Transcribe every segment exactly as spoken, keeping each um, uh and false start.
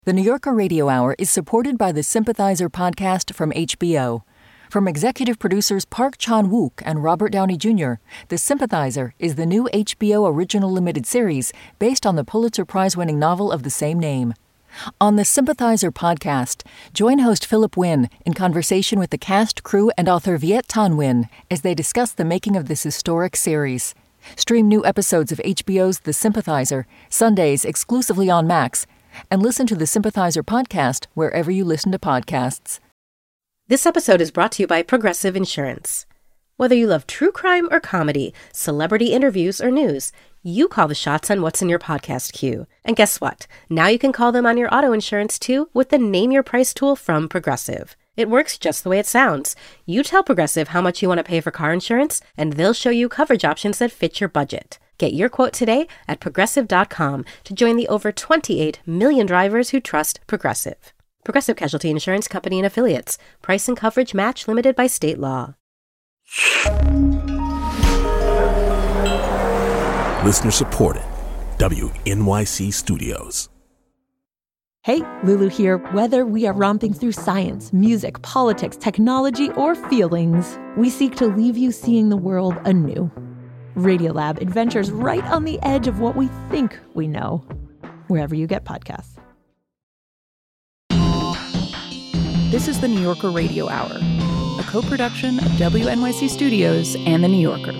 The New Yorker Radio Hour is supported by the Sympathizer podcast from H B O. From executive producers Park Chan-wook and Robert Downey Junior, The Sympathizer is the new H B O original limited series based on the Pulitzer Prize-winning novel of the same name. On the Sympathizer podcast, join host Philip Wynn in conversation with the cast, crew, and author Viet Thanh Nguyen as they discuss the making of this historic series. Stream new episodes of H B O's The Sympathizer, Sundays exclusively on Max, and listen to the Sympathizer podcast wherever you listen to podcasts. This episode is brought to you by Progressive Insurance. Whether you love true crime or comedy, celebrity interviews or news, you call the shots on what's in your podcast queue. And guess what? Now you can call them on your auto insurance too with the Name Your Price tool from Progressive. It works just the way it sounds. You tell Progressive how much you want to pay for car insurance, and they'll show you coverage options that fit your budget. Get your quote today at progressive dot com to join the over twenty-eight million drivers who trust Progressive. Progressive Casualty Insurance Company and Affiliates. Price and coverage match limited by state law. Listener supported. W N Y C Studios. Hey, Lulu here. Whether we are romping through science, music, politics, technology, or feelings, we seek to leave you seeing the world anew. Radiolab adventures right on the edge of what we think we know, wherever you get podcasts. This is the New Yorker Radio Hour, a co-production of W N Y C Studios and The New Yorker.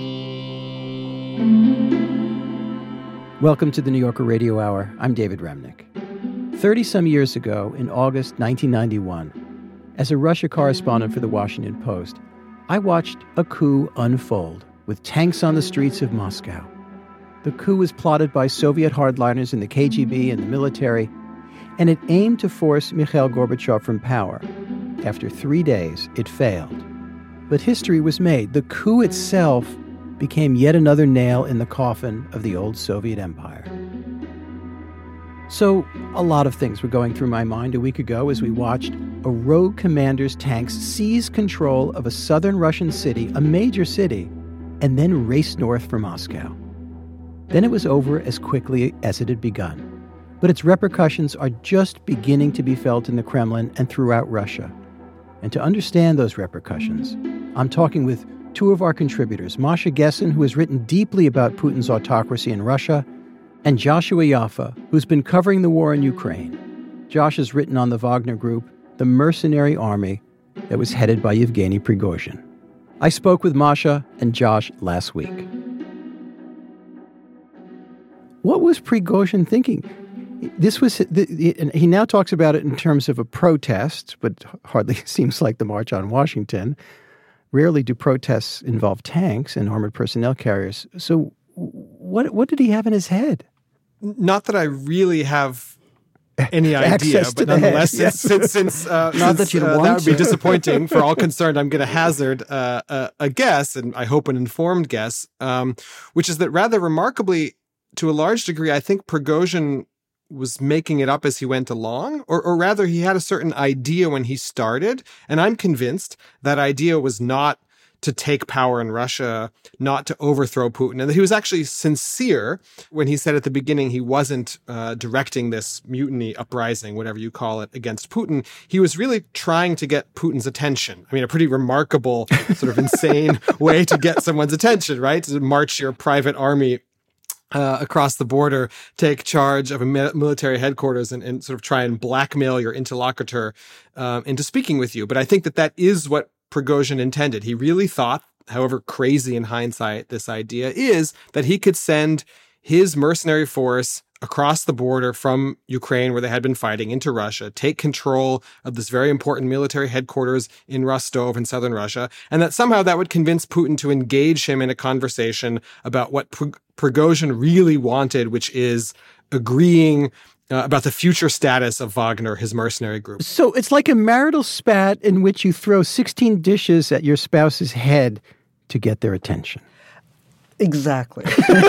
Welcome to the New Yorker Radio Hour. I'm David Remnick. Thirty-some years ago, in August nineteen ninety-one, as a Russia correspondent for the Washington Post, I watched a coup unfold with tanks on the streets of Moscow. The coup was plotted by Soviet hardliners in the K G B and the military, and it aimed to force Mikhail Gorbachev from power. After three days, it failed. But history was made. The coup itself became yet another nail in the coffin of the old Soviet Empire. So, a lot of things were going through my mind a week ago as we watched a rogue commander's tanks seize control of a southern Russian city, a major city, and then race north for Moscow. Then it was over as quickly as it had begun. But its repercussions are just beginning to be felt in the Kremlin and throughout Russia. And to understand those repercussions, I'm talking with two of our contributors, Masha Gessen, who has written deeply about Putin's autocracy in Russia, and Joshua Yaffa, who's been covering the war in Ukraine. Josh has written on the Wagner Group, the mercenary army that was headed by Yevgeny Prigozhin. I spoke with Masha and Josh last week. What was Prigozhin thinking? This was, he now talks about it in terms of a protest, but hardly seems like the March on Washington. Rarely do protests involve tanks and armored personnel carriers. So what what did he have in his head? Not that I really have any idea, but nonetheless, head, yes. since, since, uh, Not since that, you'd uh, want that would be to. disappointing for all concerned, I'm going to hazard uh, a, a guess, and I hope an informed guess, um, which is that rather remarkably, to a large degree, I think Prigozhin was making it up as he went along, or, or rather he had a certain idea when he started. And I'm convinced that idea was not to take power in Russia, not to overthrow Putin. And that he was actually sincere when he said at the beginning he wasn't uh, directing this mutiny, uprising, whatever you call it, against Putin. He was really trying to get Putin's attention. I mean, a pretty remarkable, sort of insane way to get someone's attention, right? To march your private army Uh, across the border, take charge of a mi- military headquarters and, and sort of try and blackmail your interlocutor um, into speaking with you. But I think that that is what Prigozhin intended. He really thought, however crazy in hindsight this idea is, that he could send his mercenary force across the border from Ukraine, where they had been fighting, into Russia, take control of this very important military headquarters in Rostov in southern Russia, and that somehow that would convince Putin to engage him in a conversation about what Pr- Prigozhin really wanted, which is agreeing uh, about the future status of Wagner, his mercenary group. So it's like a marital spat in which you throw sixteen dishes at your spouse's head to get their attention. Exactly.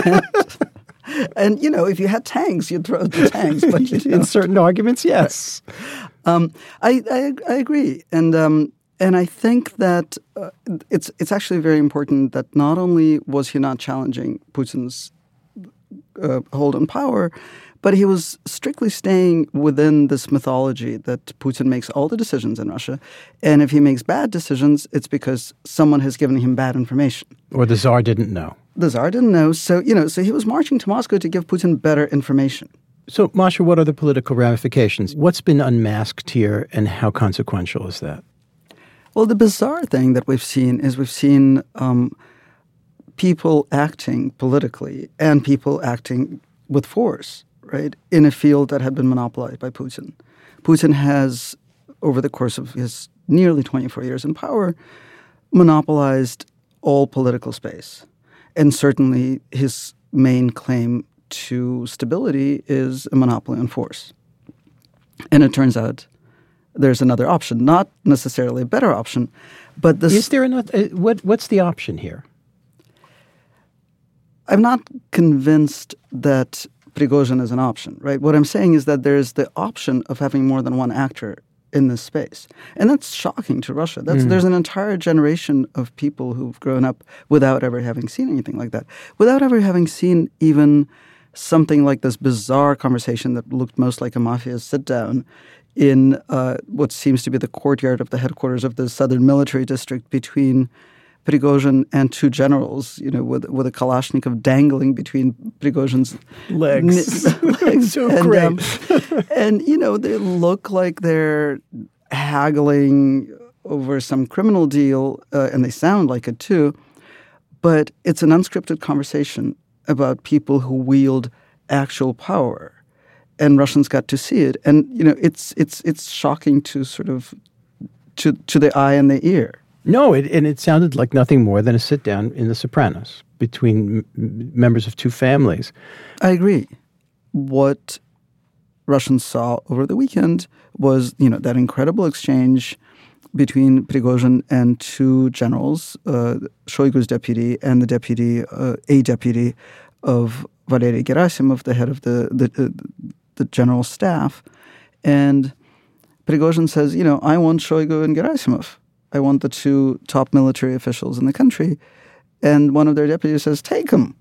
And, you know, if you had tanks, you'd throw the tanks. But you In certain arguments, yes. Um, I, I I agree. And um, and I think that uh, it's it's actually very important that not only was he not challenging Putin's uh, hold on power, But he was strictly staying within this mythology that Putin makes all the decisions in Russia. And if he makes bad decisions, it's because someone has given him bad information. Or the Tsar didn't know. The Tsar didn't know. So, you know, so he was marching to Moscow to give Putin better information. So, Masha, what are the political ramifications? What's been unmasked here, and how consequential is that? Well, the bizarre thing that we've seen is we've seen um, people acting politically and people acting with force, right, in a field that had been monopolized by Putin. Putin has, over the course of his nearly twenty-four years in power, monopolized all political space. And certainly his main claim to stability is a monopoly on force. And it turns out there's another option, not necessarily a better option, but this... Is there another... What, what's the option here? I'm not convinced that Prigozhin is an option, right? What I'm saying is that there's the option of having more than one actor in this space. And that's shocking to Russia. That's, mm. There's an entire generation of people who've grown up without ever having seen anything like that, without ever having seen even something like this bizarre conversation that looked most like a mafia sit-down in uh, what seems to be the courtyard of the headquarters of the Southern Military District between Prigozhin and two generals, you know, with with a Kalashnikov dangling between Prigozhin's legs. N- legs. So and, great. Um, and, you know, they look like they're haggling over some criminal deal, uh, and they sound like it too. But it's an unscripted conversation about people who wield actual power. And Russians got to see it. And, you know, it's it's it's shocking to sort of, to to the eye and the ear. No, it, and it sounded like nothing more than a sit-down in The Sopranos between m- members of two families. I agree. What Russians saw over the weekend was, you know, that incredible exchange between Prigozhin and two generals, uh, Shoigu's deputy and the deputy, uh, a deputy of Valery Gerasimov, the head of the the, uh, the general staff. And Prigozhin says, you know, I want Shoigu and Gerasimov. I want the two top military officials in the country. And one of their deputies says, take them.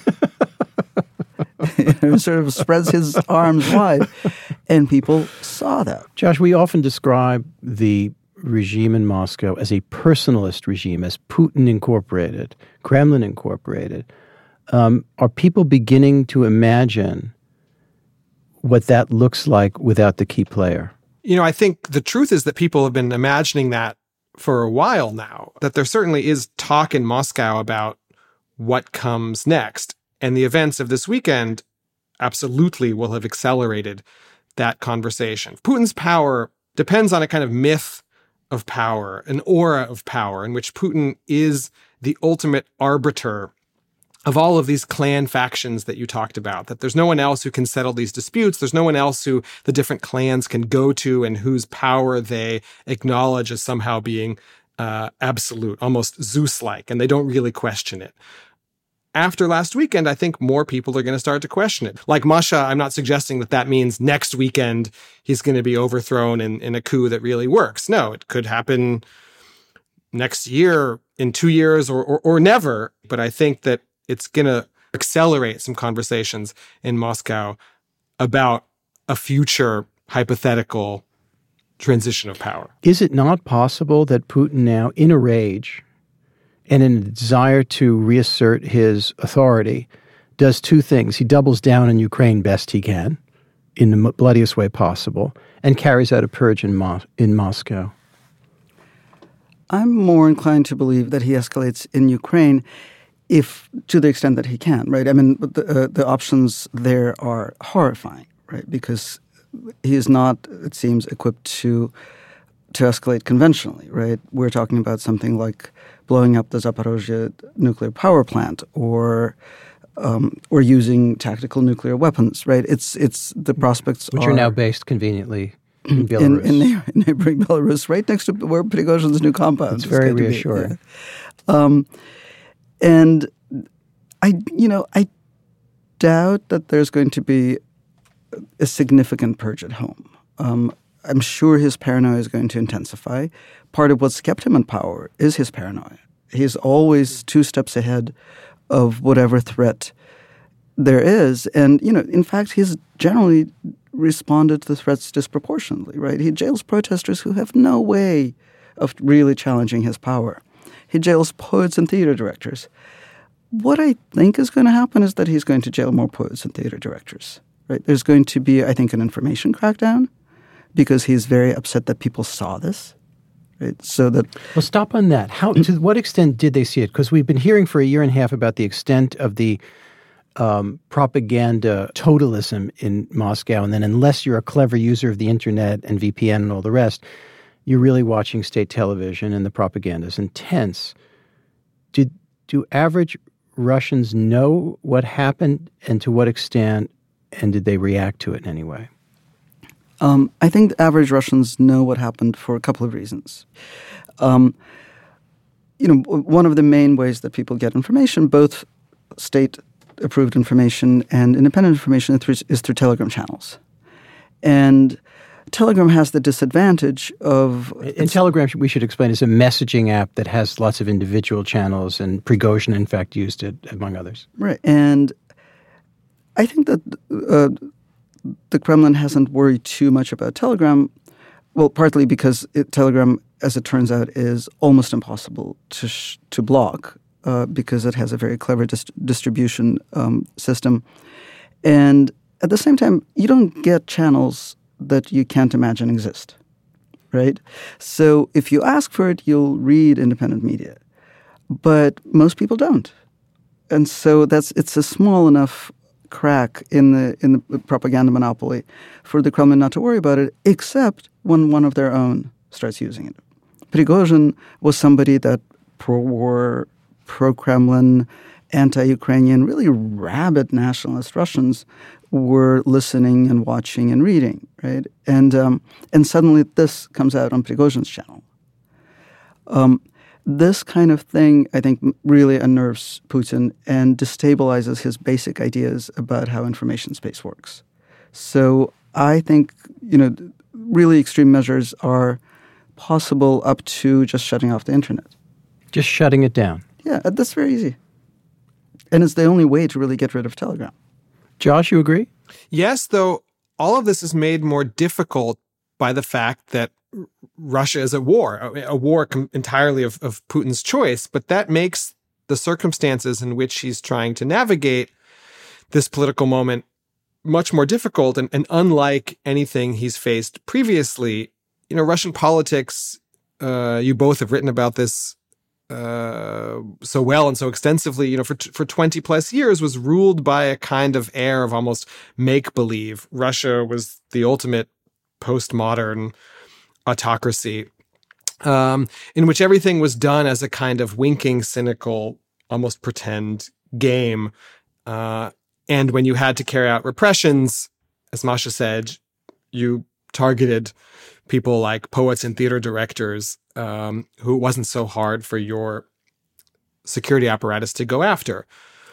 You know, sort of spreads his arms wide. And people saw that. Josh, we often describe the regime in Moscow as a personalist regime, as Putin Incorporated, Kremlin Incorporated. Um, are people beginning to imagine what that looks like without the key player? You know, I think the truth is that people have been imagining that for a while now, that there certainly is talk in Moscow about what comes next. And the events of this weekend absolutely will have accelerated that conversation. Putin's power depends on a kind of myth of power, an aura of power, in which Putin is the ultimate arbiter of all of these clan factions that you talked about, that there's no one else who can settle these disputes. There's no one else who the different clans can go to and whose power they acknowledge as somehow being uh, absolute, almost Zeus-like, and they don't really question it. After last weekend, I think more people are going to start to question it. Like Masha, I'm not suggesting that that means next weekend he's going to be overthrown in, in a coup that really works. No, it could happen next year, in two years, or, or, or never. But I think that it's going to accelerate some conversations in Moscow about a future hypothetical transition of power. Is it not possible that Putin now, in a rage and in a desire to reassert his authority, does two things? He doubles down in Ukraine best he can, in the bloodiest way possible, and carries out a purge in, Mo- in Moscow? I'm more inclined to believe that he escalates in Ukraine, if to the extent that he can, right? I mean, the, uh, the options there are horrifying, right? Because he is not, it seems, equipped to to escalate conventionally, right? We're talking about something like blowing up the Zaporozhye nuclear power plant, or um, or using tactical nuclear weapons, right? It's it's the prospects which are, are now based conveniently in Belarus, in, in neighboring Belarus, right next to where Prigozhin's new compound. It's very reassuring. Yeah. Um, And I, you know, I doubt that there's going to be a significant purge at home. Um, I'm sure his paranoia is going to intensify. Part of what's kept him in power is his paranoia. He's always two steps ahead of whatever threat there is. And, you know, in fact, he's generally responded to the threats disproportionately, right? He jails protesters who have no way of really challenging his power. He jails poets and theater directors. What I think is going to happen is that he's going to jail more poets and theater directors, right? There's going to be, I think, an information crackdown because he's very upset that people saw this, right? So that... Well, stop on that. How, to what extent did they see it? Because we've been hearing for a year and a half about the extent of the um, propaganda totalism in Moscow. And then unless you're a clever user of the internet and V P N and all the rest, you're really watching state television and the propaganda is intense. Did do average Russians know what happened and to what extent, and did they react to it in any way? Um, I think the average Russians know what happened for a couple of reasons. Um, you know, one of the main ways that people get information, both state-approved information and independent information, is through Telegram channels. And Telegram has the disadvantage of... And Telegram, we should explain, is a messaging app that has lots of individual channels, and Prigozhin, in fact, used it, among others. Right. And I think that uh, the Kremlin hasn't worried too much about Telegram, well, partly because it, Telegram, as it turns out, is almost impossible to sh- to block uh, because it has a very clever dis- distribution um, system. And at the same time, you don't get channels that you can't imagine exist, right? So if you ask for it, you'll read independent media. But most people don't. And so that's it's a small enough crack in the in the propaganda monopoly for the Kremlin not to worry about it, except when one of their own starts using it. Prigozhin was somebody that pro-war, pro-Kremlin, anti-Ukrainian, really rabid nationalist Russians were listening and watching and reading, right? And um, and suddenly this comes out on Prigozhin's channel. Um, this kind of thing, I think, really unnerves Putin and destabilizes his basic ideas about how information space works. So I think, you know, really extreme measures are possible up to just shutting off the internet. Just shutting it down. Yeah, that's very easy. And it's the only way to really get rid of Telegram. Josh, you agree? Yes, though all of this is made more difficult by the fact that Russia is at war, a, a war com- entirely of, of Putin's choice, but that makes the circumstances in which he's trying to navigate this political moment much more difficult and, and unlike anything he's faced previously. You know, Russian politics, uh, you both have written about this uh, so well and so extensively, you know, for, for twenty plus years was ruled by a kind of air of almost make-believe. Russia was the ultimate postmodern autocracy, um, in which everything was done as a kind of winking, cynical, almost pretend game. Uh, and when you had to carry out repressions, as Masha said, you targeted people like poets and theater directors, um, who it wasn't so hard for your security apparatus to go after.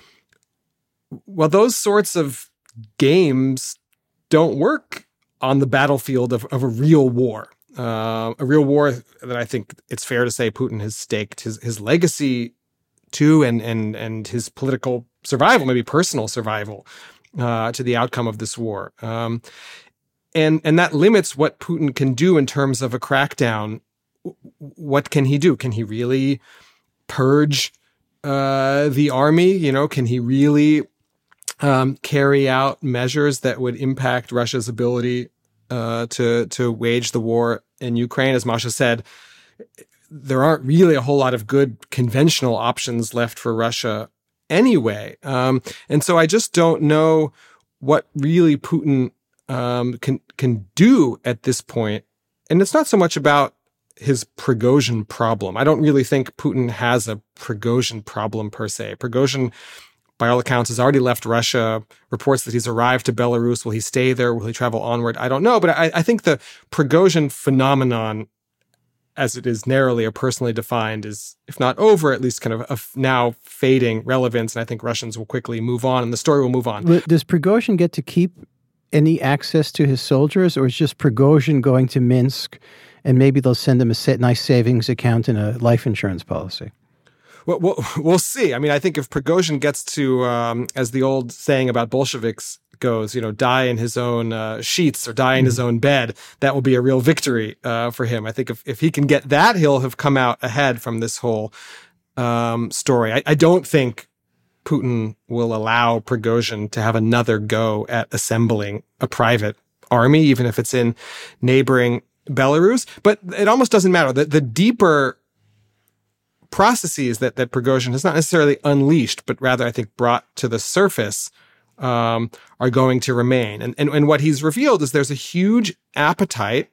Well, those sorts of games don't work on the battlefield of, of a real war. Uh, a real war that I think it's fair to say Putin has staked his, his legacy to and, and, and his political survival, maybe personal survival, uh, to the outcome of this war. Um, and, and that limits what Putin can do in terms of a crackdown. What can he do? Can he really purge uh, the army? You know, can he really um, carry out measures that would impact Russia's ability Uh, to to wage the war in Ukraine? As Masha said, there aren't really a whole lot of good conventional options left for Russia anyway. Um, and so I just don't know what really Putin um, can can do at this point. And it's not so much about his Prigozhin problem. I don't really think Putin has a Prigozhin problem per se. Prigozhin, by all accounts, has already left Russia, reports that he's arrived to Belarus. Will he stay there? Will he travel onward? I don't know. But I, I think the Prigozhin phenomenon, as it is narrowly or personally defined, is, if not over, at least kind of a now fading relevance. And I think Russians will quickly move on and the story will move on. Does Prigozhin get to keep any access to his soldiers, or is just Prigozhin going to Minsk and maybe they'll send him a nice savings account and a life insurance policy? Well, we'll, we'll see. I mean, I think if Prigozhin gets to, um, as the old saying about Bolsheviks goes, you know, die in his own uh, sheets or die in his own bed, that will be a real victory uh, for him. I think if, if he can get that, he'll have come out ahead from this whole um, story. I, I don't think Putin will allow Prigozhin to have another go at assembling a private army, even if it's in neighboring Belarus. But it almost doesn't matter. The, the deeper processes that, that Prigozhin has not necessarily unleashed, but rather, I think, brought to the surface um, are going to remain. And, and, and what he's revealed is there's a huge appetite,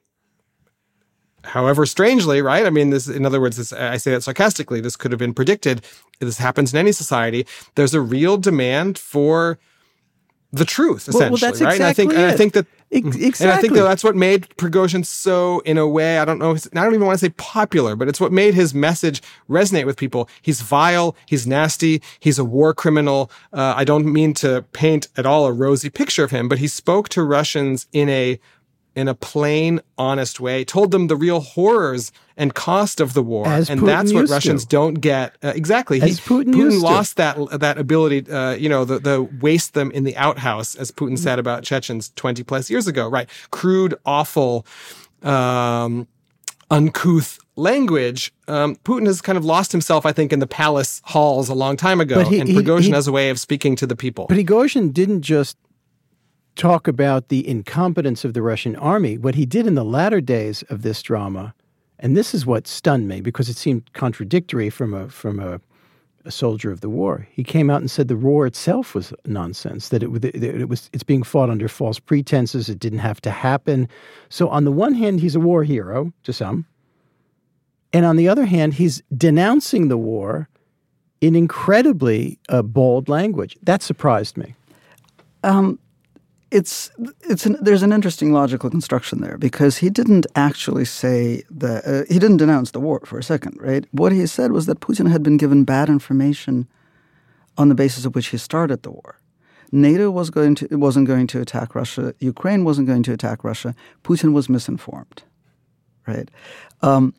however strangely, right? I mean, this, in other words, this, I say that sarcastically, this could have been predicted. This happens in any society. There's a real demand for the truth, essentially, well, well, that's right? Exactly and I think, and I think that, exactly. and I think that that's what made Prigozhin so, in a way, I don't know, I don't even want to say popular, but it's what made his message resonate with people. He's vile, he's nasty, he's a war criminal. Uh, I don't mean to paint at all a rosy picture of him, but he spoke to Russians in a in a plain, honest way, told them the real horrors and cost of the war. As and Putin that's what used Russians to. don't get. Uh, exactly. As he, Putin Putin used to. lost that that ability, uh, you know, the, the waste them in the outhouse, as Putin said about Chechens twenty plus years ago, right? Crude, awful, um, uncouth language. Um, Putin has kind of lost himself, I think, in the palace halls a long time ago. But he- and he- Prigozhin he- has a way of speaking to the people. Prigozhin didn't just talk about the incompetence of the Russian army. What he did in the latter days of this drama, and this is what stunned me because it seemed contradictory from a from a, a soldier of the war. He came out and said the war itself was nonsense, that it, that it was it's being fought under false pretenses, it didn't have to happen. So on the one hand, he's a war hero to some, and on the other hand, he's denouncing the war in incredibly uh, bold language. That surprised me. Um. It's it's an, there's an interesting logical construction there because he didn't actually say that uh, he didn't denounce the war for a second, right? What he said was that Putin had been given bad information on the basis of which he started the war. NATO was going to wasn't going to attack Russia. Ukraine wasn't going to attack Russia. Putin was misinformed, right? Um,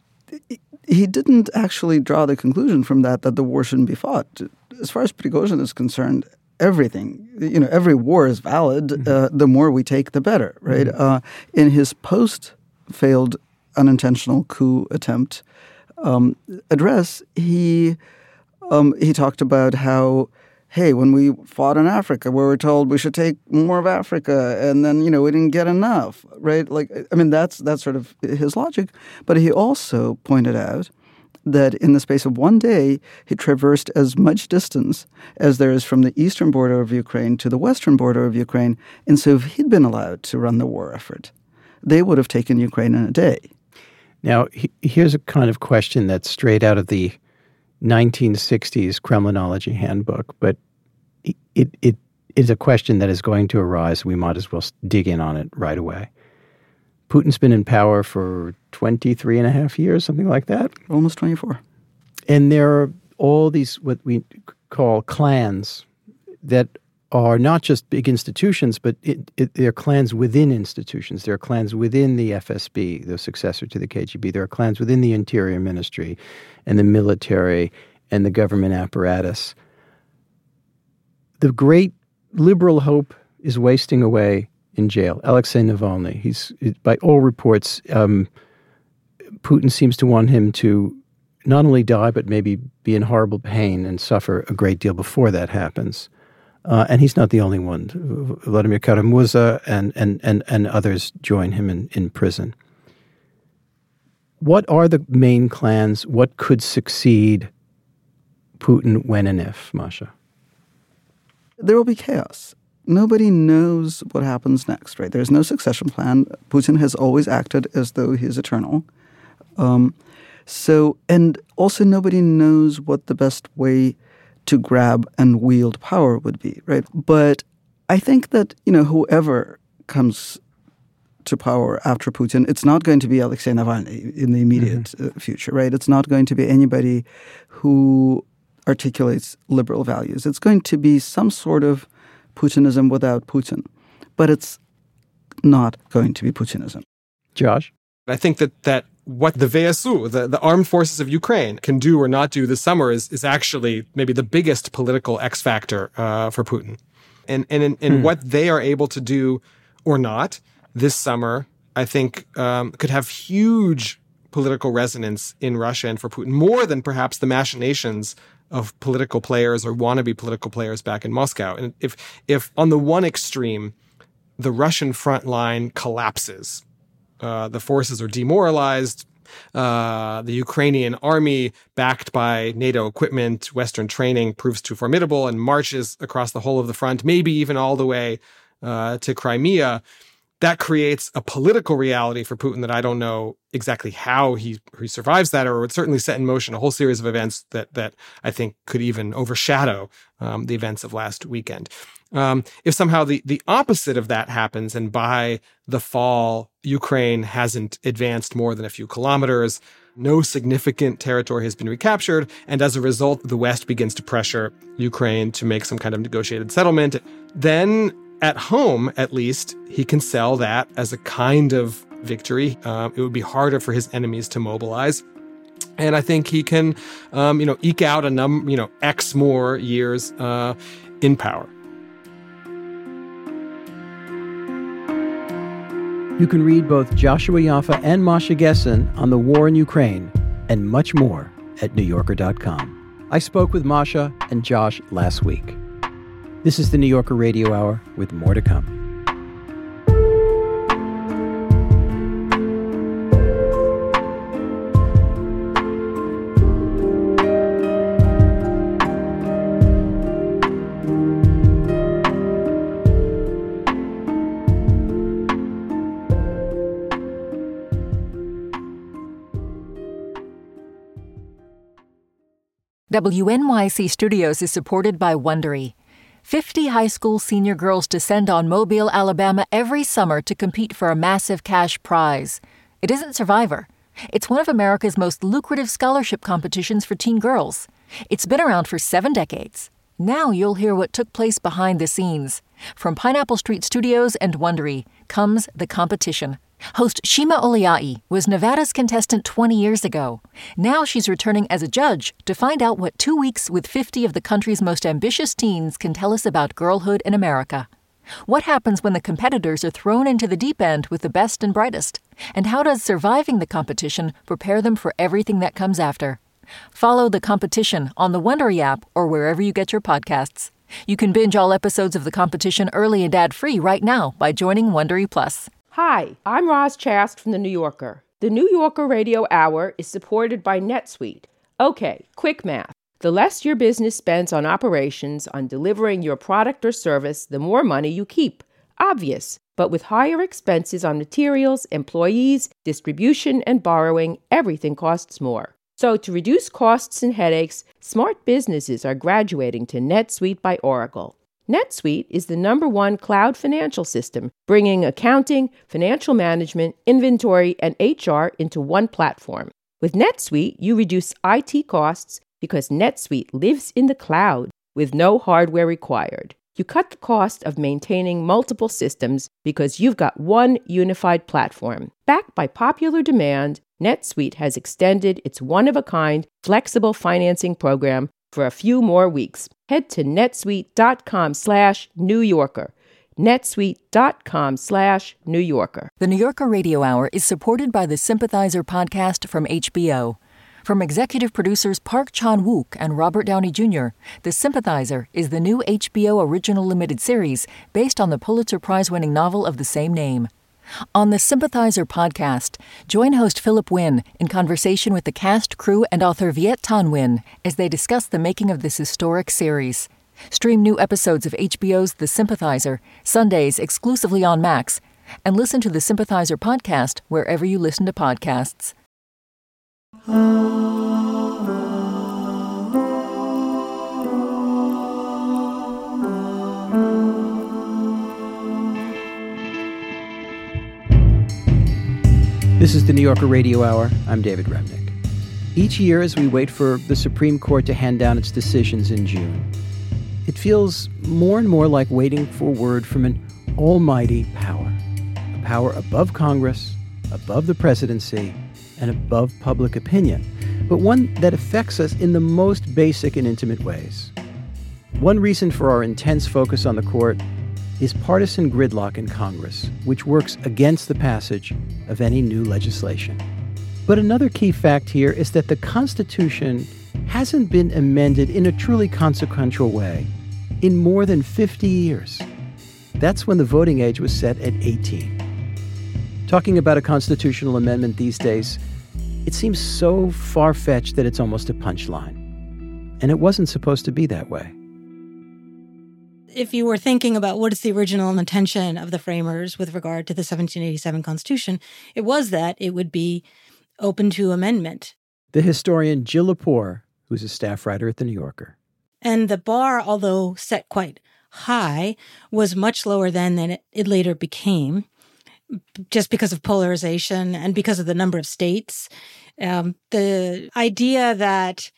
he didn't actually draw the conclusion from that that the war shouldn't be fought. As far as Prigozhin is concerned, everything, you know, every war is valid. Mm-hmm. Uh, the more we take, the better, right? Mm-hmm. Uh, in his post-failed unintentional coup attempt um, address, he um, he talked about how, hey, when we fought in Africa, we were told we should take more of Africa, and then, you know, we didn't get enough, right? Like, I mean, that's that's sort of his logic. But he also pointed out that in the space of one day, he traversed as much distance as there is from the eastern border of Ukraine to the western border of Ukraine. And so if he'd been allowed to run the war effort, they would have taken Ukraine in a day. Now, he, here's a kind of question that's straight out of the nineteen sixties Kremlinology handbook, but it, it is a question that is going to arise. We might as well dig in on it right away. Putin's been in power for twenty-three and a half years, something like that. Almost twenty-four. And there are all these, what we call clans, that are not just big institutions, but it, it, they're clans within institutions. There are clans within the F S B, the successor to the K G B. There are clans within the Interior Ministry and the military and the government apparatus. The great liberal hope is wasting away in jail. Alexei Navalny, he's, by all reports, um, Putin seems to want him to not only die, but maybe be in horrible pain and suffer a great deal before that happens. Uh, and he's not the only one. Vladimir Kara-Murza and, and, and, and others join him in, in prison. What are the main clans? What could succeed Putin when and if, Masha? There will be chaos. Nobody knows what happens next, right? There's no succession plan. Putin has always acted as though he's eternal. Um, so, and also nobody knows what the best way to grab and wield power would be, right? But I think that, you know, whoever comes to power after Putin, it's not going to be Alexei Navalny in the immediate mm-hmm. uh, future, right? It's not going to be anybody who articulates liberal values. It's going to be some sort of Putinism without Putin. But it's not going to be Putinism. Josh? I think that that what the V S U, the, the armed forces of Ukraine, can do or not do this summer is is actually maybe the biggest political X factor uh, for Putin. And and in, in hmm. what they are able to do or not this summer, I think um, could have huge political resonance in Russia and for Putin, more than perhaps the machinations of political players or wannabe political players back in Moscow. And if if on the one extreme, the Russian front line collapses, uh, the forces are demoralized, uh, the Ukrainian army, backed by NATO equipment, Western training, proves too formidable and marches across the whole of the front, maybe even all the way uh, to Crimea, that creates a political reality for Putin that I don't know exactly how he, he survives that, or would certainly set in motion a whole series of events that that I think could even overshadow um, the events of last weekend. Um, if somehow the, the opposite of that happens, and by the fall, Ukraine hasn't advanced more than a few kilometers, no significant territory has been recaptured, and as a result, the West begins to pressure Ukraine to make some kind of negotiated settlement, then at home, at least, he can sell that as a kind of victory. Um, it would be harder for his enemies to mobilize. And I think he can, um, you know, eke out a num, you know, X more years uh, in power. You can read both Joshua Yaffa and Masha Gessen on the war in Ukraine and much more at New Yorker dot com. I spoke with Masha and Josh last week. This is the New Yorker Radio Hour with more to come. W N Y C Studios is supported by Wondery. fifty high school senior girls descend on Mobile, Alabama every summer to compete for a massive cash prize. It isn't Survivor. It's one of America's most lucrative scholarship competitions for teen girls. It's been around for seven decades. Now you'll hear what took place behind the scenes. From Pineapple Street Studios and Wondery comes The Competition. Host Shima Oliai was Nevada's contestant twenty years ago. Now she's returning as a judge to find out what two weeks with fifty of the country's most ambitious teens can tell us about girlhood in America. What happens when the competitors are thrown into the deep end with the best and brightest? And how does surviving the competition prepare them for everything that comes after? Follow The Competition on the Wondery app or wherever you get your podcasts. You can binge all episodes of The Competition early and ad-free right now by joining Wondery Plus. Hi, I'm Roz Chast from The New Yorker. The New Yorker Radio Hour is supported by NetSuite. Okay, quick math. The less your business spends on operations, on delivering your product or service, the more money you keep. Obvious. But with higher expenses on materials, employees, distribution, and borrowing, everything costs more. So to reduce costs and headaches, smart businesses are graduating to NetSuite by Oracle. NetSuite is the number one cloud financial system, bringing accounting, financial management, inventory, and H R into one platform. With NetSuite, you reduce I T costs because NetSuite lives in the cloud with no hardware required. You cut the cost of maintaining multiple systems because you've got one unified platform. Backed by popular demand, NetSuite has extended its one-of-a-kind flexible financing program for a few more weeks. Head to netsuite.com slash New Yorker. netsuite.com slash New Yorker. The New Yorker Radio Hour is supported by the Sympathizer podcast from H B O. From executive producers Park Chan-wook and Robert Downey Junior, The Sympathizer is the new H B O original limited series based on the Pulitzer Prize-winning novel of the same name. On the Sympathizer podcast, join host Philip Wynn in conversation with the cast, crew, and author Viet Thanh Nguyen as they discuss the making of this historic series. Stream new episodes of H B O's The Sympathizer, Sundays exclusively on Max, and listen to the Sympathizer podcast wherever you listen to podcasts. This is the New Yorker Radio Hour. I'm David Remnick. Each year, as we wait for the Supreme Court to hand down its decisions in June, it feels more and more like waiting for word from an almighty power, a power above Congress, above the presidency and above public opinion, but one that affects us in the most basic and intimate ways. One reason for our intense focus on the court is partisan gridlock in Congress, which works against the passage of any new legislation. But another key fact here is that the Constitution hasn't been amended in a truly consequential way in more than fifty years. That's when the voting age was set at eighteen. Talking about a constitutional amendment these days, it seems so far-fetched that it's almost a punchline. And it wasn't supposed to be that way. If you were thinking about what is the original intention of the framers with regard to the seventeen eighty-seven Constitution, it was that it would be open to amendment. The historian Jill Lepore, who's a staff writer at The New Yorker. And the bar, although set quite high, was much lower then than it, it later became, just because of polarization and because of the number of states. Um, the idea that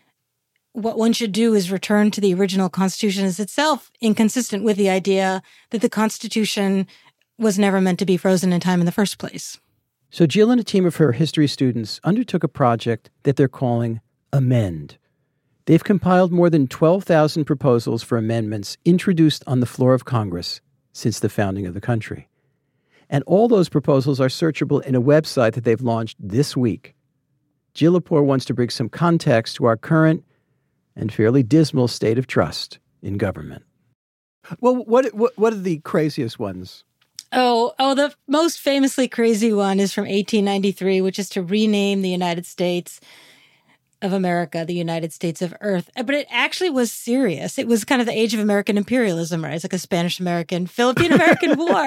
what one should do is return to the original Constitution is itself inconsistent with the idea that the Constitution was never meant to be frozen in time in the first place. So Jill and a team of her history students undertook a project that they're calling Amend. They've compiled more than twelve thousand proposals for amendments introduced on the floor of Congress since the founding of the country. And all those proposals are searchable in a website that they've launched this week. Jill Lepore wants to bring some context to our current and fairly dismal state of trust in government. Well, what what, what are the craziest ones? Oh, oh, the most famously crazy one is from eighteen ninety-three, which is to rename the United States of America, the United States of Earth. But it actually was serious. It was kind of the age of American imperialism, right? It's like a Spanish-American, Philippine-American war.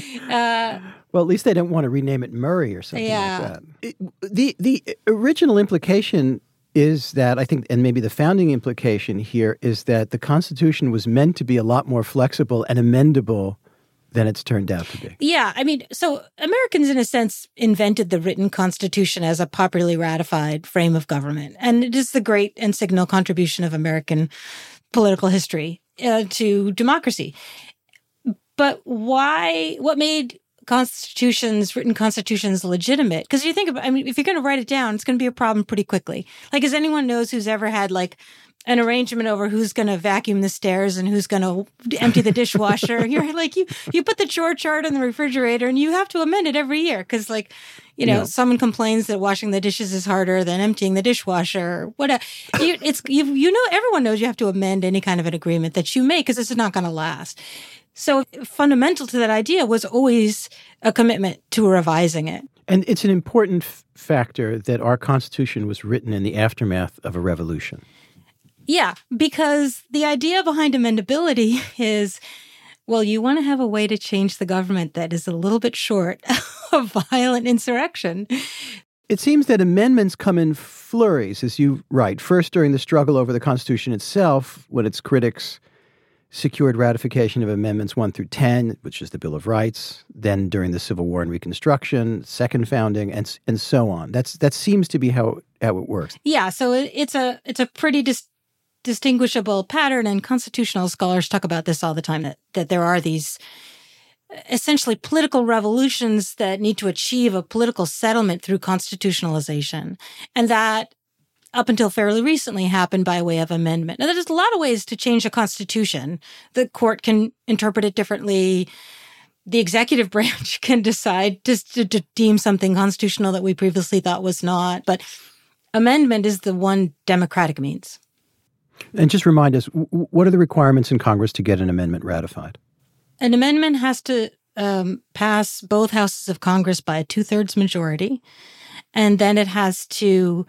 Uh, well, at least they didn't want to rename it Murray or something yeah. like that. It, the, the original implication is that, I think, and maybe the founding implication here, is that the Constitution was meant to be a lot more flexible and amendable than it's turned out to be. Yeah, I mean, so Americans, in a sense, invented the written Constitution as a popularly ratified frame of government. And it is the great and signal contribution of American political history uh, to democracy. But why, what made constitutions, written constitutions legitimate? Because you think about, I mean, if you're going to write it down, it's going to be a problem pretty quickly. Like, as anyone knows who's ever had like an arrangement over who's going to vacuum the stairs and who's going to empty the dishwasher, you're like, you, you put the chore chart in the refrigerator and you have to amend it every year. Because like, you know, yeah. someone complains that washing the dishes is harder than emptying the dishwasher or whatever. You, it's, you, you know, everyone knows you have to amend any kind of an agreement that you make because this is not going to last. So fundamental to that idea was always a commitment to revising it. And it's an important f- factor that our Constitution was written in the aftermath of a revolution. Yeah, because the idea behind amendability is, well, you want to have a way to change the government that is a little bit short of violent insurrection. It seems that amendments come in flurries, as you write. First, during the struggle over the Constitution itself, when its critics secured ratification of Amendments one through ten, which is the Bill of Rights, then during the Civil War and Reconstruction, Second Founding, and and so on. That's that seems to be how how it works. Yeah, so it, it's a it's a pretty dis- distinguishable pattern, and constitutional scholars talk about this all the time, that, that there are these essentially political revolutions that need to achieve a political settlement through constitutionalization, and that up until fairly recently happened by way of amendment. Now, there's a lot of ways to change a constitution. The court can interpret it differently. The executive branch can decide to, to, to deem something constitutional that we previously thought was not. But amendment is the one democratic means. And just remind us, what are the requirements in Congress to get an amendment ratified? An amendment has to um, pass both houses of Congress by a two-thirds majority, and then it has to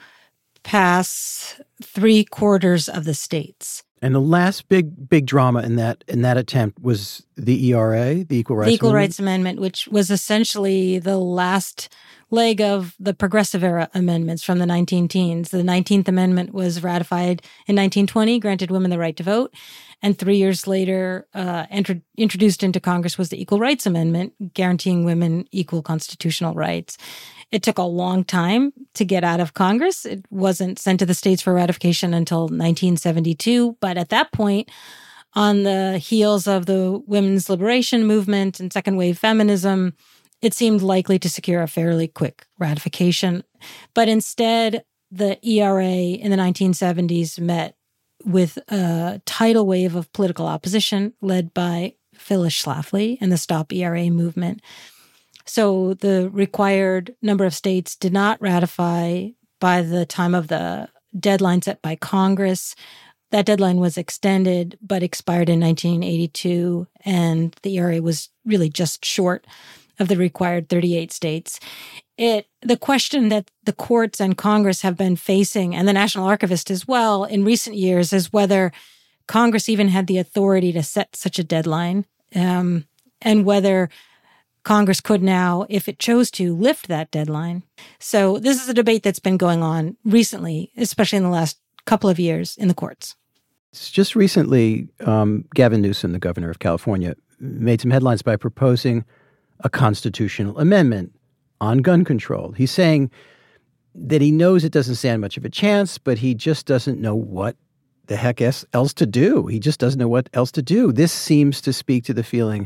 pass three quarters of the states. And the last big, big drama in that in that attempt was the E R A, the Equal Rights the Equal Amendment? Rights Amendment, which was essentially the last leg of the progressive era amendments from the nineteen teens. The nineteenth Amendment was ratified in nineteen twenty, granted women the right to vote. And three years later, uh, enter- introduced into Congress was the Equal Rights Amendment, guaranteeing women equal constitutional rights. It took a long time to get out of Congress. It wasn't sent to the states for ratification until nineteen seventy-two. But at that point, on the heels of the women's liberation movement and second wave feminism, it seemed likely to secure a fairly quick ratification. But instead, the E R A in the nineteen seventies met with a tidal wave of political opposition led by Phyllis Schlafly and the Stop E R A movement. So the required number of states did not ratify by the time of the deadline set by Congress. That deadline was extended, but expired in nineteen eighty-two, and the E R A was really just short of the required thirty-eight states. It the question that the courts and Congress have been facing, and the National Archivist as well, in recent years, is whether Congress even had the authority to set such a deadline, um, and whether Congress could now, if it chose to, lift that deadline. So this is a debate that's been going on recently, especially in the last couple of years in the courts. Just recently, um, Gavin Newsom, the governor of California, made some headlines by proposing a constitutional amendment on gun control. He's saying that he knows it doesn't stand much of a chance, but he just doesn't know what the heck else to do. He just doesn't know what else to do. This seems to speak to the feeling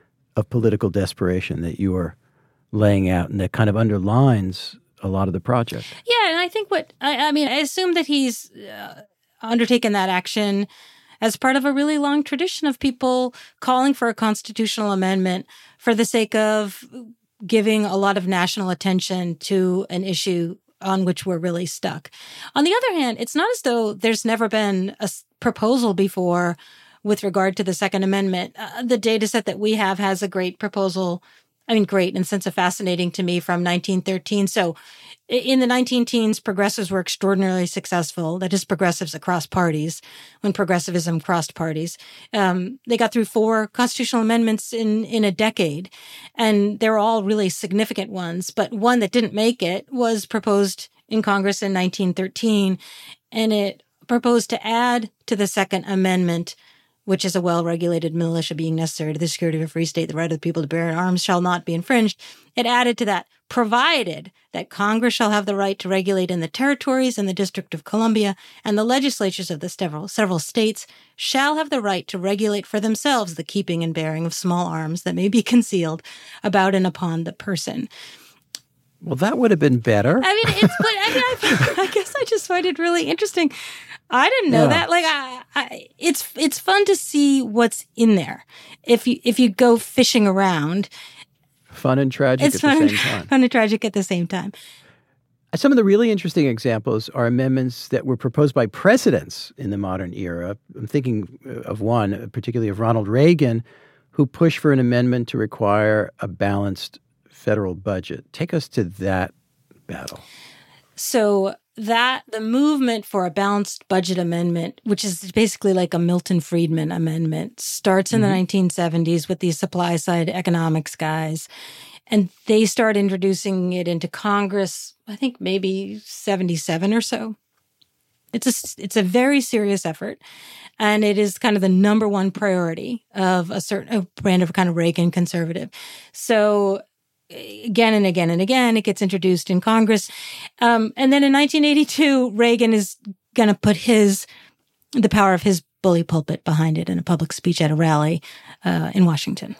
of political desperation that you are laying out, and that kind of underlines a lot of the project. Yeah, and I think what, I, I mean, I assume that he's uh, undertaken that action as part of a really long tradition of people calling for a constitutional amendment for the sake of giving a lot of national attention to an issue on which we're really stuck. On the other hand, it's not as though there's never been a proposal before with regard to the Second Amendment. Uh, the data set that we have has a great proposal, I mean, great in the sense of fascinating to me, from nineteen thirteen. So in the nineteen teens, progressives were extraordinarily successful. That is, progressives across parties, when progressivism crossed parties. Um, they got through four constitutional amendments in, in a decade, and they were all really significant ones. But one that didn't make it was proposed in Congress in nineteen thirteen, and it proposed to add to the Second Amendment, which is a well-regulated militia being necessary to the security of a free state, the right of the people to bear arms shall not be infringed. It added to that, provided that Congress shall have the right to regulate in the territories and the District of Columbia, and the legislatures of the several, several states shall have the right to regulate for themselves the keeping and bearing of small arms that may be concealed about and upon the person. Well, that would have been better. I mean, it's, but I, mean, I, I guess I just find it really interesting. I didn't know yeah. that. Like, I, I, it's it's fun to see what's in there. If you if you go fishing around, fun and tragic it's at fun the and, same time. Fun and tragic at the same time. Some of the really interesting examples are amendments that were proposed by presidents in the modern era. I'm thinking of one, particularly of Ronald Reagan, who pushed for an amendment to require a balanced federal budget. Take us to that battle. So that the movement for a balanced budget amendment, which is basically like a Milton Friedman amendment, starts in mm-hmm. the nineteen seventies with these supply side economics guys. And they start introducing it into Congress, I think maybe seventy-seven or so. It's a, it's a very serious effort. And it is kind of the number one priority of a certain a brand of kind of Reagan conservative. So again and again and again, it gets introduced in Congress. Um, and then in nineteen eighty-two, Reagan is going to put his, the power of his bully pulpit behind it in a public speech at a rally uh, in Washington.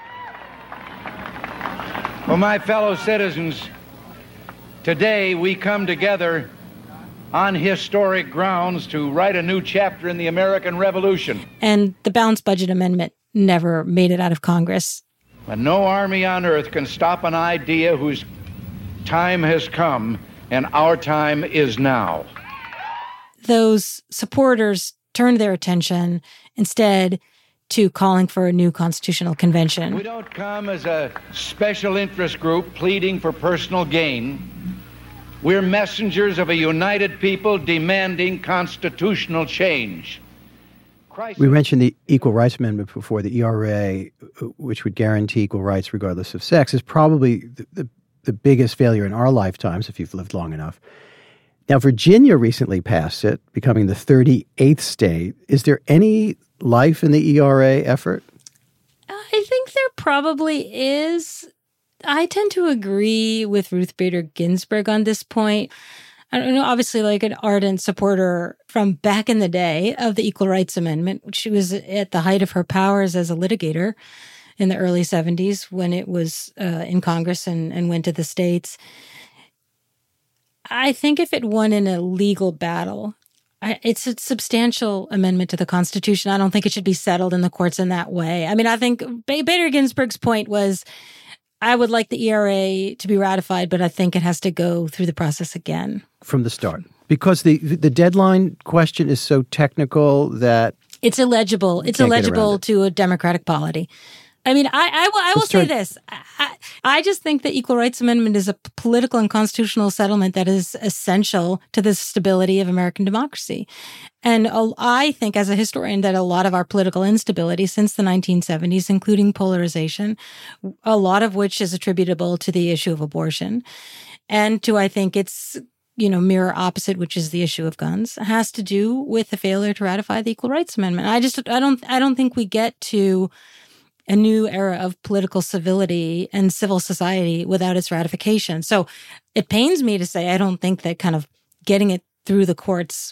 Well, my fellow citizens, today we come together on historic grounds to write a new chapter in the American Revolution. And the balanced budget amendment never made it out of Congress. But no army on earth can stop an idea whose time has come, and our time is now. Those supporters turned their attention instead to calling for a new constitutional convention. We don't come as a special interest group pleading for personal gain. We're messengers of a united people demanding constitutional change. We mentioned the Equal Rights Amendment before. The E R A, which would guarantee equal rights regardless of sex, is probably the, the, the biggest failure in our lifetimes, if you've lived long enough. Now, Virginia recently passed it, becoming the thirty-eighth state. Is there any life in the E R A effort? I think there probably is. I tend to agree with Ruth Bader Ginsburg on this point. I don't know, obviously like an ardent supporter from back in the day of the Equal Rights Amendment. She was at the height of her powers as a litigator in the early seventies when it was uh, in Congress and, and went to the states. I think if it won in a legal battle, I, it's a substantial amendment to the Constitution. I don't think it should be settled in the courts in that way. I mean, I think Bader Ginsburg's point was, I would like the E R A to be ratified, but I think it has to go through the process again. From the start. Because the the deadline question is so technical that... It's illegible. It's illegible it. to a democratic polity. I mean, I, I will, I will say this. I, I just think the Equal Rights Amendment is a political and constitutional settlement that is essential to the stability of American democracy. And I think, as a historian, that a lot of our political instability since the nineteen seventies, including polarization, a lot of which is attributable to the issue of abortion, and to, I think, its, you know, mirror opposite, which is the issue of guns, has to do with the failure to ratify the Equal Rights Amendment. I just, I don't, I don't think we get to a new era of political civility and civil society without its ratification. So it pains me to say I don't think that kind of getting it through the courts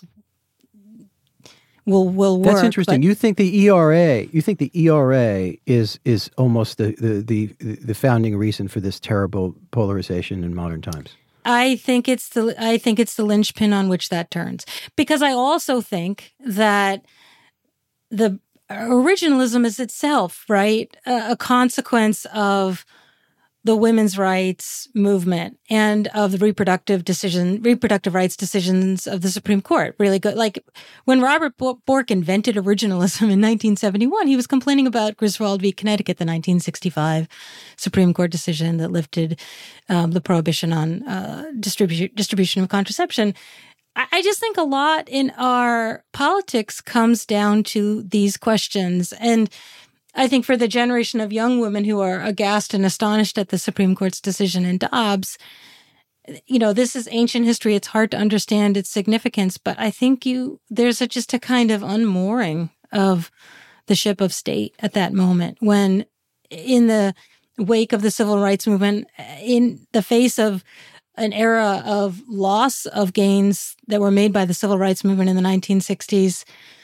will will work. That's interesting. You think the E R A, you think the E R A is is almost the the the, the founding reason for this terrible polarization in modern times? I think it's the I think it's the linchpin on which that turns. Because I also think that the originalism is itself, right, a, a consequence of the women's rights movement and of the reproductive decision, reproductive rights decisions of the Supreme Court. Really good. Like when Robert Bork invented originalism in nineteen seventy-one, he was complaining about Griswold v. Connecticut, the nineteen sixty-five Supreme Court decision that lifted um, the prohibition on uh, distribu- distribution of contraception. I just think a lot in our politics comes down to these questions. And I think for the generation of young women who are aghast and astonished at the Supreme Court's decision in Dobbs, you know, this is ancient history. It's hard to understand its significance, but I think you there's a, just a kind of unmooring of the ship of state at that moment when, in the wake of the civil rights movement, in the face of an era of loss of gains that were made by the civil rights movement in the nineteen sixties,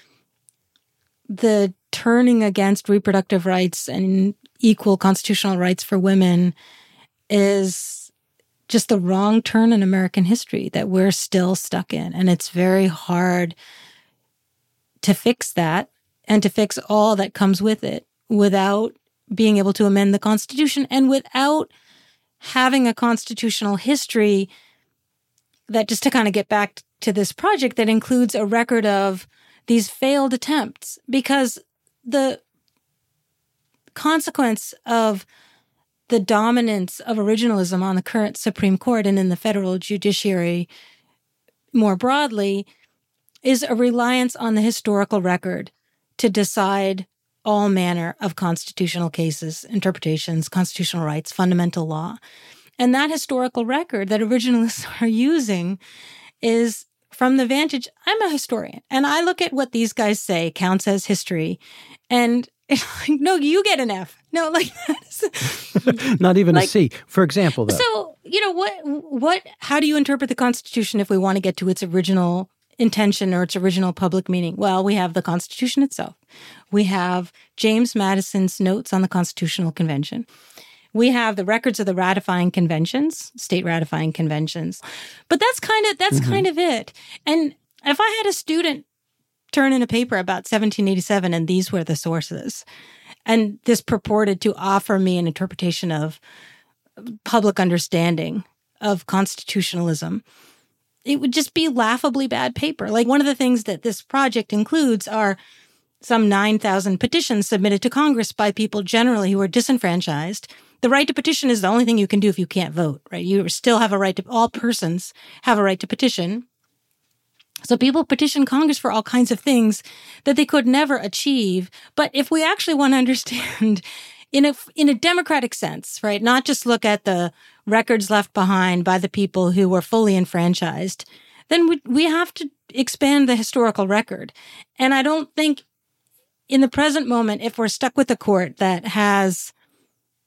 the turning against reproductive rights and equal constitutional rights for women is just the wrong turn in American history that we're still stuck in. And it's very hard to fix that and to fix all that comes with it without being able to amend the Constitution and without having a constitutional history that, just to kind of get back to this project, that includes a record of these failed attempts. Because the consequence of the dominance of originalism on the current Supreme Court and in the federal judiciary more broadly is a reliance on the historical record to decide all manner of constitutional cases, interpretations, constitutional rights, fundamental law. And that historical record that originalists are using is from the vantage, I'm a historian, and I look at what these guys say counts as history, and it's like, no, you get an F. No, like that's not even like, a C. For example, though. So, you know, what, what, how do you interpret the Constitution if we want to get to its original intention or its original public meaning? Well, we have the Constitution itself. We have James Madison's notes on the Constitutional Convention. We have the records of the ratifying conventions, state ratifying conventions. But that's kind of that's mm-hmm. kind of it. And if I had a student turn in a paper about seventeen eighty-seven and these were the sources, and this purported to offer me an interpretation of public understanding of constitutionalism, it would just be laughably bad paper. Like, one of the things that this project includes are some nine thousand petitions submitted to Congress by people generally who are disenfranchised. The right to petition is the only thing you can do if you can't vote, right? You still have a right to, all persons have a right to petition. So people petition Congress for all kinds of things that they could never achieve. But if we actually want to understand in a, in a democratic sense, right, not just look at the records left behind by the people who were fully enfranchised, then we, we have to expand the historical record. And I don't think in the present moment, if we're stuck with a court that has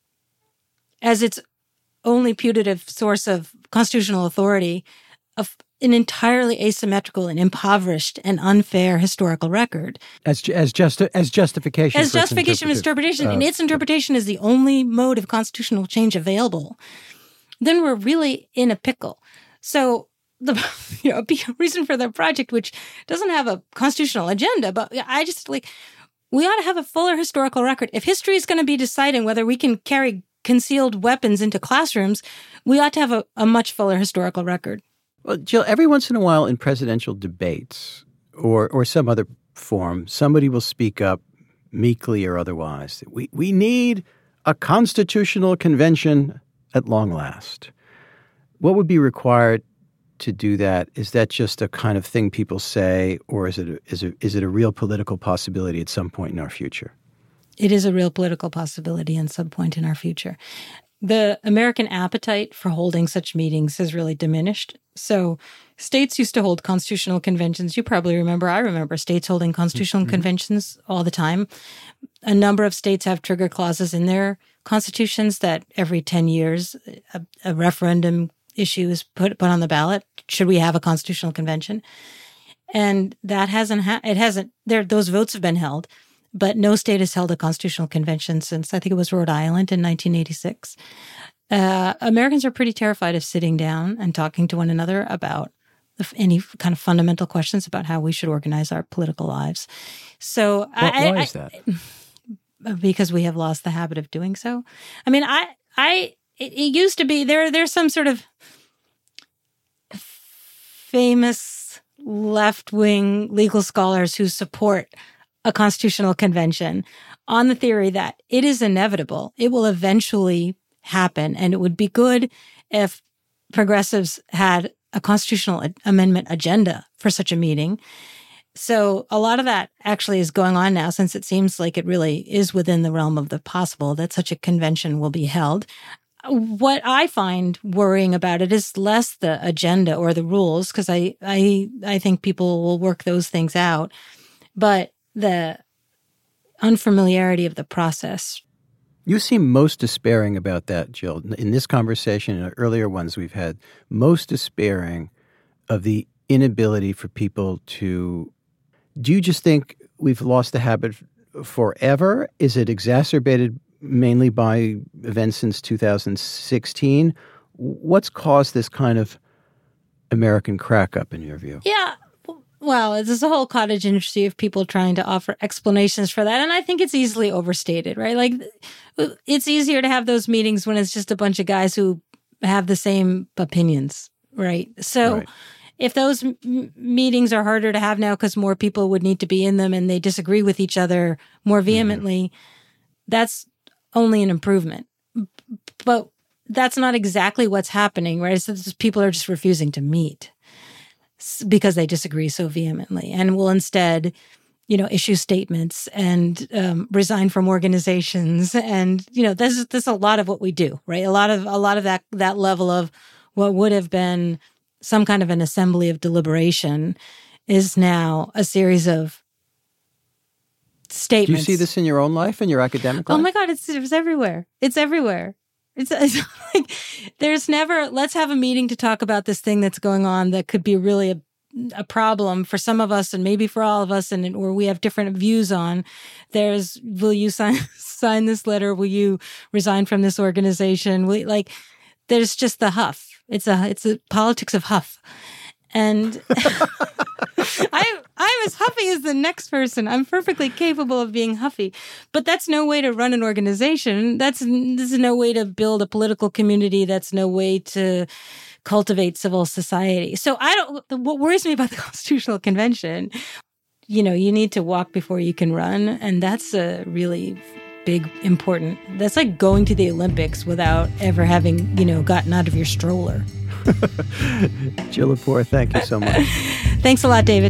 as its only putative source of constitutional authority, a, an entirely asymmetrical and impoverished and unfair historical record. As as just as justification. As justification of interpretation, uh, and its interpretation is the only mode of constitutional change available, then we're really in a pickle. So the you know a reason for the project, which doesn't have a constitutional agenda, but I just like we ought to have a fuller historical record. If history is going to be deciding whether we can carry concealed weapons into classrooms, we ought to have a, a much fuller historical record. Well, Jill, every once in a while in presidential debates or or some other form, somebody will speak up meekly or otherwise. We we need a constitutional convention at long last. What would be required to do that? Is that just a kind of thing people say, or is it a, is it, is it a real political possibility at some point in our future? It is a real political possibility at some point in our future. The American appetite for holding such meetings has really diminished. So states used to hold constitutional conventions. You probably remember, I remember states holding constitutional mm-hmm. conventions all the time. A number of states have trigger clauses in their constitutions that every ten years, a, a referendum issue is put, put on the ballot. Should we have a constitutional convention? And that hasn't, ha- it hasn't, there, those votes have been held. But no state has held a constitutional convention since, I think it was Rhode Island in nineteen eighty-six. Uh, Americans are pretty terrified of sitting down and talking to one another about any kind of fundamental questions about how we should organize our political lives. So, well, I, why I, is that? I, because we have lost the habit of doing so. I mean, I, I, it, it used to be there. There's some sort of famous left-wing legal scholars who support a constitutional convention on the theory that it is inevitable. It will eventually happen. And it would be good if progressives had a constitutional amendment agenda for such a meeting. So a lot of that actually is going on now, since it seems like it really is within the realm of the possible that such a convention will be held. What I find worrying about it is less the agenda or the rules, because I, I, I think people will work those things out. But the unfamiliarity of the process. You seem most despairing about that, Jill. In this conversation and earlier ones we've had, most despairing of the inability for people to... Do you just think we've lost the habit forever? Is it exacerbated mainly by events since two thousand sixteen? What's caused this kind of American crack up in your view? Yeah. Well, there's a whole cottage industry of people trying to offer explanations for that. And I think it's easily overstated, right? Like, it's easier to have those meetings when it's just a bunch of guys who have the same opinions, right? So right. if those m- meetings are harder to have now because more people would need to be in them and they disagree with each other more vehemently, mm-hmm. that's only an improvement. But that's not exactly what's happening, right? It's just people are just refusing to meet because they disagree so vehemently, and will instead, you know, issue statements and um, resign from organizations. And, you know, this is, this is a lot of what we do, right? A lot of, a lot of that, that level of what would have been some kind of an assembly of deliberation is now a series of statements. Do you see this in your own life, in your academic life? Oh my God, it's, it's everywhere. It's everywhere. It's, it's like, there's never, let's have a meeting to talk about this thing that's going on that could be really a, a problem for some of us and maybe for all of us, and or we have different views on. There's, will you sign sign this letter? Will you resign from this organization? Will, like, there's just the huff. It's a it's a politics of huff. And I, I'm as huffy as the next person. I'm perfectly capable of being huffy. But that's no way to run an organization. That's this is no way to build a political community. That's no way to cultivate civil society. So I don't, what worries me about the Constitutional Convention, you know, you need to walk before you can run. And that's a really big, important, that's like going to the Olympics without ever having, you know, gotten out of your stroller. Jill Lepore, thank you so much. Thanks a lot, David.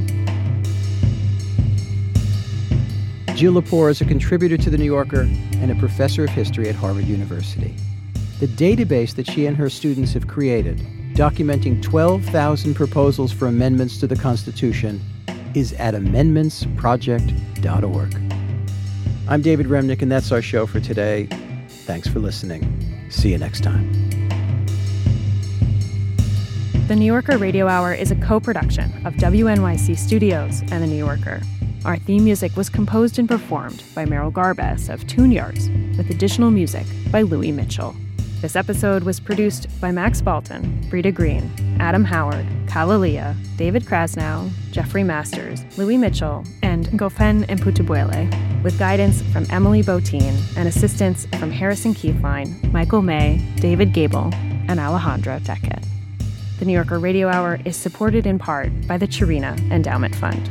Jill Lepore is a contributor to The New Yorker and a professor of history at Harvard University. The database that she and her students have created, documenting twelve thousand proposals for amendments to the Constitution, is at amendments project dot org. I'm David Remnick, and that's our show for today. Thanks for listening. See you next time. The New Yorker Radio Hour is a co-production of W N Y C Studios and The New Yorker. Our theme music was composed and performed by Merrill Garbes of Tune Yards, with additional music by Louis Mitchell. This episode was produced by Max Balton, Brita Green, Adam Howard, Kalalia, David Krasnow, Jeffrey Masters, Louis Mitchell, and Gofen Mputubwele, with guidance from Emily Botine and assistance from Harrison Keithline, Michael May, David Gable, and Alejandra Deckett. The New Yorker Radio Hour is supported in part by the Chirina Endowment Fund.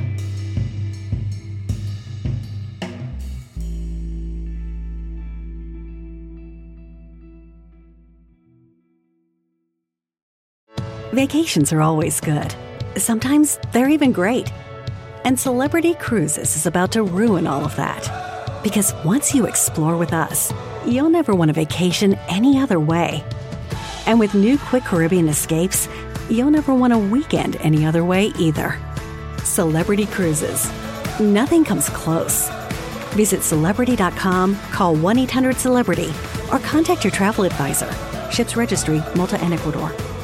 Vacations are always good. Sometimes they're even great. And Celebrity Cruises is about to ruin all of that. Because once you explore with us, you'll never want a vacation any other way. And with new Quick Caribbean Escapes, you'll never want a weekend any other way either. Celebrity Cruises. Nothing comes close. Visit Celebrity dot com, call one eight hundred celebrity, or contact your travel advisor. Ships Registry, Malta and Ecuador.